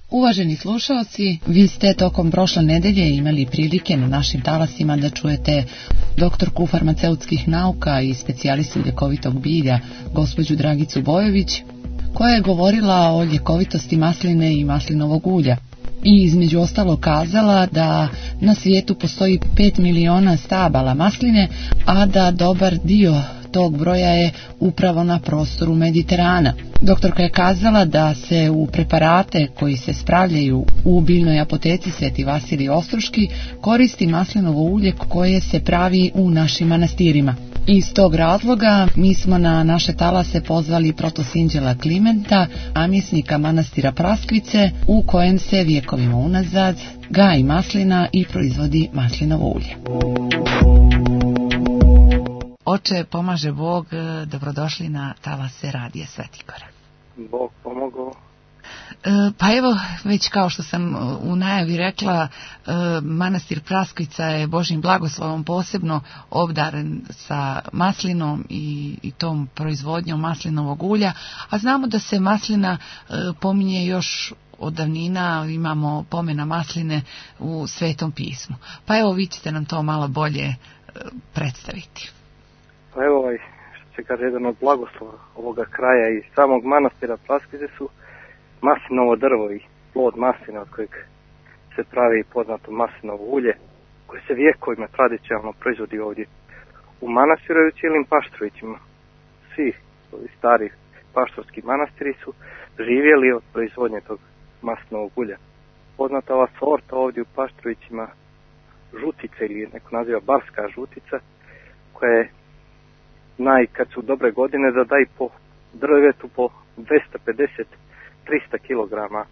Uvaženi slušalci, vi ste tokom prošle nedelje imali prilike na našim talasima da čujete doktorku farmaceutskih nauka i specijalistu ljekovitog bilja, gospođu Dragicu Bojović, koja je govorila o ljekovitosti masline i maslinovog ulja. I između ostalo kazala da na svijetu postoji 5 miliona stabala masline, a da dobar dio tog broja je upravo na prostoru Mediterana. Doktorka je kazala da se u preparate koji se spravljaju u biljnoj apoteci Sveti Vasilij Ostroški koristi maslinovo ulje koje se pravi u našim manastirima. Iz tog razloga mi smo na naše talase pozvali protosinđela Klimenta, namjesnika manastira Praskvice, u kojem se vjekovima unazad gaji maslina i proizvodi maslinovo ulje. Oče, pomaže Bog, dobrodošli na talase Radija Svetikora. Bog pomogao. Pa evo, već kao što sam u najavi rekla, manastir Praskvica je Božjim blagoslovom posebno obdaren sa maslinom i tom proizvodnjom maslinovog ulja, a znamo da se maslina pominje još od davnina, imamo pomena masline u Svetom pismu. Pa evo, vi ćete nam to malo bolje predstaviti. Pa evo, što se kaže, jedan od blagoslova ovoga kraja i samog manastira Praskvice su maslinovo drvo i plod masline od kojeg se pravi poznato maslinovo ulje, koje se vijekovima tradicionalno proizvodi ovdje u manastiru i u cijelim paštrujićima. Svi ovi stari paštorski manastiri su živjeli od proizvodnje tog maslinovog ulja. Poznata ova sorta ovdje u paštrujićima žutice, ili neko naziva barska žutica, koja je kad su dobre godine da daje po drvetu po 250-300 kg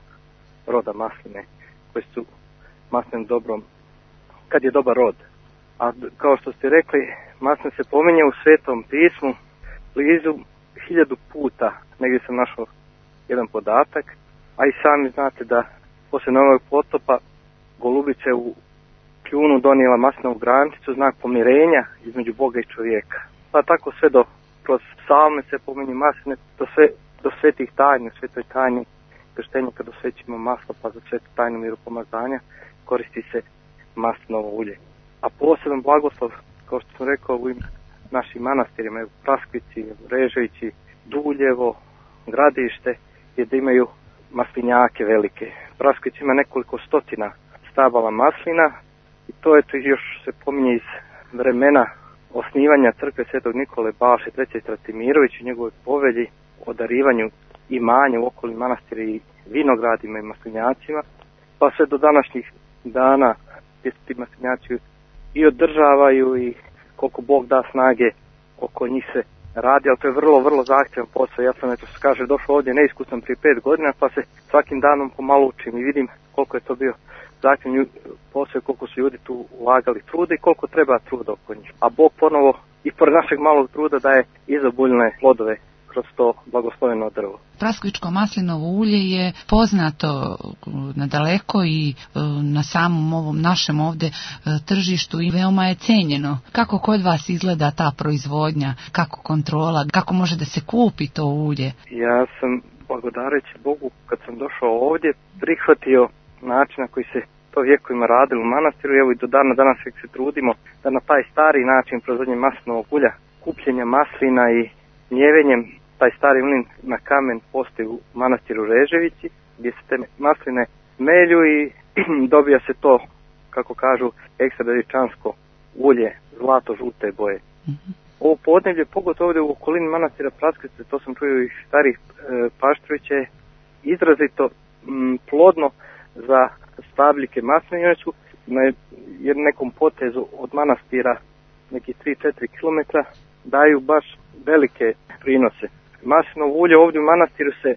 roda masline, koje su masline dobrom, kad je dobar rod. A kao što ste rekli, masline se pominje u Svetom pismu blizu 1000 puta, negdje sam našao jedan podatak, a i sami znate da poslije Novog potopa golubice u kljunu donijela maslinovu grančicu, znak pomirenja između Boga i čovjeka. Pa tako sve kroz psalme se pominje masline, do svetih tajni, u svetoj tajni krštenja kad osvećimo maslo, pa za svetu tajnu miropomazanja koristi se maslinovo ulje. A poseban blagoslov, kao što sam rekao, u našim manastirima, u Praskvici, Reževići, Duljevo, Gradište, je da imaju maslinjake velike. Praskvici ima nekoliko stotina stabala maslina i to je to još se pominje iz vremena osnivanja crkve Svetog Nikole Balše III. Stratimirović u njegovoj povelji o darivanju imanja u okolnim manastiri i vinogradima i maslinjacima, pa sve do današnjih dana gdje se ti maslinjaci i održavaju i koliko Bog da snage oko njih se radi, ali to je vrlo, vrlo zahtjevan posao. Ja sam, eto se kaže, došao ovdje neiskusan prije 5 godina, pa se svakim danom pomalo učim i vidim koliko je to bio zahtjevan posao, koliko su ljudi tu ulagali truda i koliko treba truda oko njih. A Bog ponovo i pored našeg malog truda daje izobuljne plodove kroz to blagosloveno drvo. Praskvičko maslinovo ulje je poznato nadaleko i na samom ovom našem ovdje tržištu i veoma je cenjeno. Kako kod vas izgleda ta proizvodnja, kako kontrola, kako može da se kupi to ulje? Ja sam, blagodareći Bogu, kad sam došao ovdje, prihvatio način na koji se to vjekovima radilo u manastiru. Evo i do dana danas se trudimo da na taj stari način proizvodnje maslinovog ulja, kupljenja maslina i njevenjem, taj stari mlin na kamen postoji u manastiru Reževići, gdje se te masline melju i dobija se to, kako kažu, ekstra veličansko ulje, zlato-žute boje. Mm-hmm. Ovo podneblje, pogotovo ovdje u okolini manastira Praskvice, to sam čuo iz starih paštrujića, je izrazito plodno za stabljike masline. One su na nekom potezu od manastira, nekih 3-4 km, daju baš velike prinose. Maslinovo ulje ovdje u manastiru se,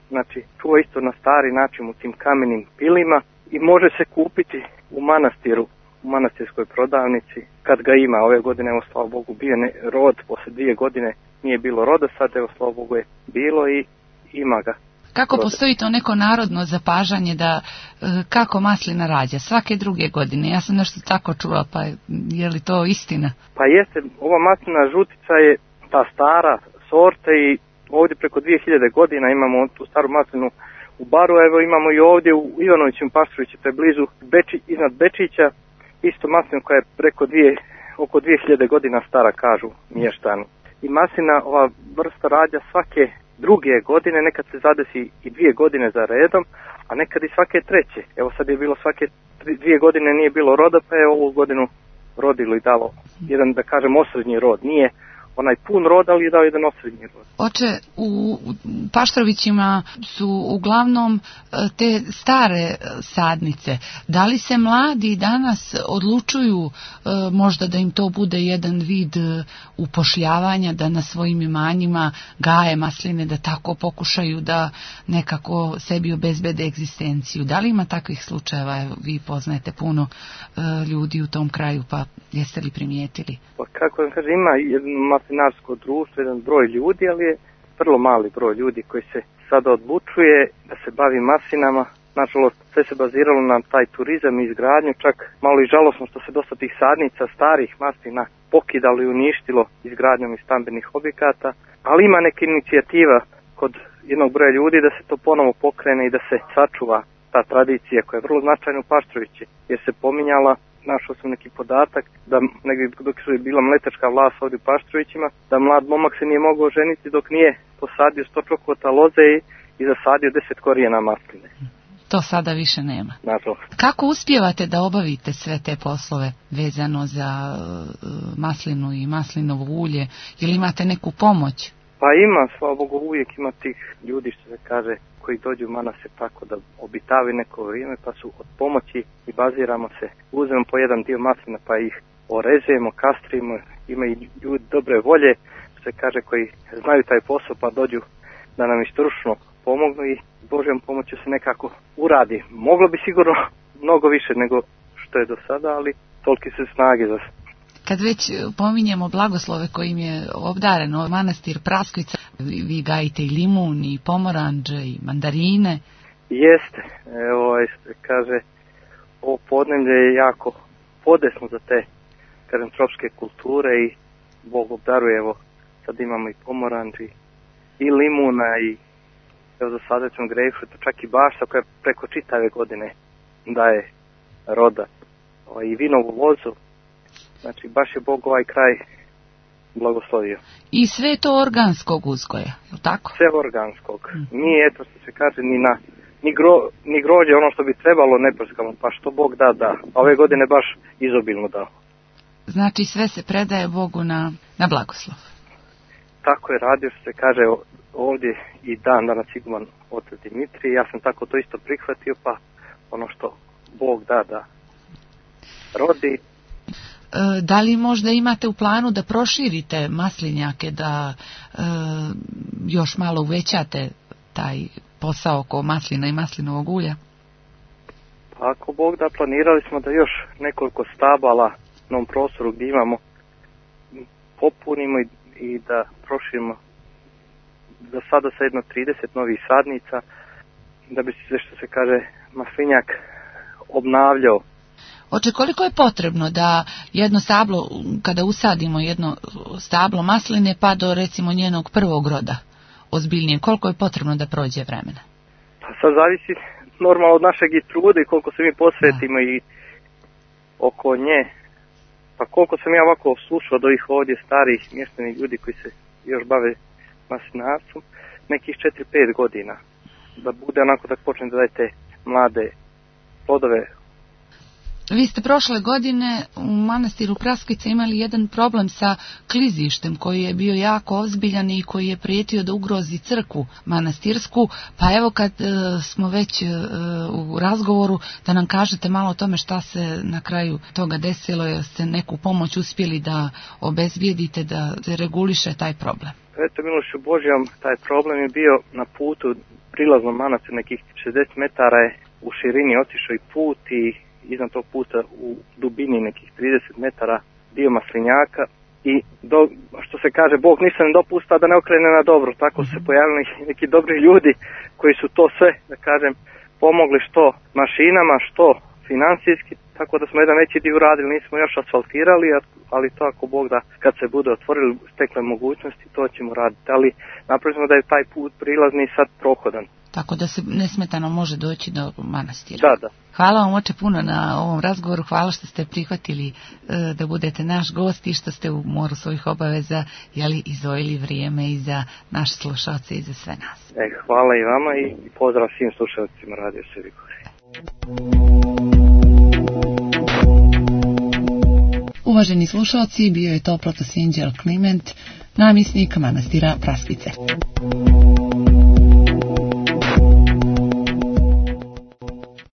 čuva isto na stari način u tim kamenim pilima i može se kupiti u manastiru, u manastirskoj prodavnici kad ga ima. Ove godine, evo, slava Bogu, bio rod, poslije 2 godine nije bilo roda, sad evo, slava Bogu, je bilo i ima ga. Kako postoji to neko narodno zapažanje da kako maslina rađa svake 2 godine? Ja sam nešto tako čula, pa je li to istina? Pa jeste, ova maslina žutica je ta stara sorta i ovdje preko 2000 godina imamo tu staru maslinu u baru, evo imamo i ovdje u Ivanovićem Paštroviću, to je blizu iznad Bečića, isto maslinu koja je oko 2000 godina stara, kažu mještani. I maslina, ova vrsta rađa svake druge godine, nekad se zadesi i 2 godine za redom, a nekad i svake treće. Evo sad je bilo svake 2 godine nije bilo roda, pa je ovu godinu rodilo i dalo jedan, da kažem, osrednji rod. Nije onaj pun rod, ali je dao jedan osrednji rod. Oče, u Paštrovićima su uglavnom te stare sadnice. Da li se mladi danas odlučuju možda da im to bude jedan vid upošljavanja, da na svojim imanjima gaje masline, da tako pokušaju da nekako sebi obezbede egzistenciju? Da li ima takvih slučajeva? Vi poznajete puno ljudi u tom kraju, pa jeste li primijetili? Pa kako vam kažem, ima jedno maslinarsko društvo, jedan broj ljudi, ali je vrlo mali broj ljudi koji se sada odlučuje da se bavi maslinama. Nažalost, sve se baziralo na taj turizam i izgradnju, čak malo i žalosno što se dosta tih sadnica starih maslina pokidalo i uništilo izgradnjom i stambenih objekata, ali ima neka inicijativa kod jednog broja ljudi da se to ponovo pokrene i da se sačuva ta tradicija koja je vrlo značajna u Paštrovići, jer se pominjala, našao sam neki podatak, da negdje dok je bila mletačka vlast ovdje u Paštrovićima, da mlad momak se nije mogao ženiti dok nije posadio 100 čokota loze i zasadio 10 korijena masline. To sada više nema. Nažalost. Kako uspijevate da obavite sve te poslove vezano za maslinu i maslinovo ulje? Ili imate neku pomoć? Pa ima, slava Bogu, uvijek ima tih ljudi, što se kaže, koji dođu u manastir tako da obitavi neko vrijeme, pa su od pomoći i baziramo se. Uzmemo po jedan dio maslina pa ih orezujemo, kastrimo, ima i ljudi dobre volje, što se kaže, koji znaju taj posao pa dođu da nam i stručno pomognu i s Božjom pomoću se nekako uradi. Moglo bi sigurno mnogo više nego što je do sada, ali toliki su snage za. Kad već pominjemo blagoslove kojim je obdareno manastir Praskvica, vi gajite i limun, i pomoranđe, i mandarine. Jeste, evo, kaže, ovo podneblje je jako podesno za te, kažem, tropske kulture i Bog obdaruje, evo, sad imamo i pomoranđi, i limuna, i evo za sada ćemo grejpfruta, čak i bašta koja preko čitave godine daje roda, i vinovu lozu. Znači, baš je Bog ovaj kraj blagoslovio. I sve to organskog uzgoja, je li tako? Sve organskog. Nije, eto što se kaže, ni grođe, ono što bi trebalo, ne prskamo, pa što Bog da. A ove godine baš izobilno dao. Znači, sve se predaje Bogu na blagoslov. Tako je radio, što se kaže, ovdje i danas iguman otac Dimitrij. Ja sam tako to isto prihvatio, pa ono što Bog da rodi. Da li možda imate u planu da proširite maslinjake, da još malo uvećate taj posao oko maslina i maslinovog ulja? Pa ako Bog da, planirali smo da još nekoliko stabala na ovom prostoru gdje imamo popunimo i da proširimo za sada sa jedno 30 novih sadnica, da bi se, što se kaže, maslinjak obnavljao. Oče, koliko je potrebno da jedno stablo, kada usadimo jedno stablo masline pa do recimo njenog prvog roda ozbiljnije, koliko je potrebno da prođe vremena? Pa sad zavisi normalno od našeg i truda i koliko se mi posvetimo i oko nje. Pa koliko sam ja ovako slušao od ovih ovdje starih mještenih ljudi koji se još bave maslinarstvom, nekih 4-5 godina. Da bude onako da počne da dajete mlade plodove. Vi ste prošle godine u manastiru Praskvica imali jedan problem sa klizištem koji je bio jako ozbiljan i koji je prijetio da ugrozi crkvu manastirsku, pa evo kad smo već u razgovoru da nam kažete malo o tome šta se na kraju toga desilo, jeste neku pomoć uspjeli da obezbijedite da se reguliše taj problem? Eto, milošću Božjom, taj problem je bio na putu prilaznom manastiru, nekih 60 metara je u širini otišao i put i iznad tog puta u dubini nekih 30 metara dio maslinjaka i što se kaže, Bog ništa ne dopusta da ne okrene na dobro. Tako su se pojavili neki dobri ljudi koji su to sve, da kažem, pomogli što mašinama, što financijski, tako da smo jedan veći dio uradili, nismo još asfaltirali, ali to ako Bog da, kad se bude otvorili stekle mogućnosti, to ćemo raditi. Ali napravili smo da je taj put prilazni sad prohodan. tako da se nesmetano može doći do manastira. Da. Hvala vam oče puno na ovom razgovoru, hvala što ste prihvatili da budete naš gost i što ste u moru svojih obaveza izdvojili vrijeme i za naše slušalce i za sve nas. Hvala i vama i pozdrav svim slušalcima Radio Sredikovi. Uvaženi slušalci, bio je to protosinđel Kliment, namjesnik manastira Praskice.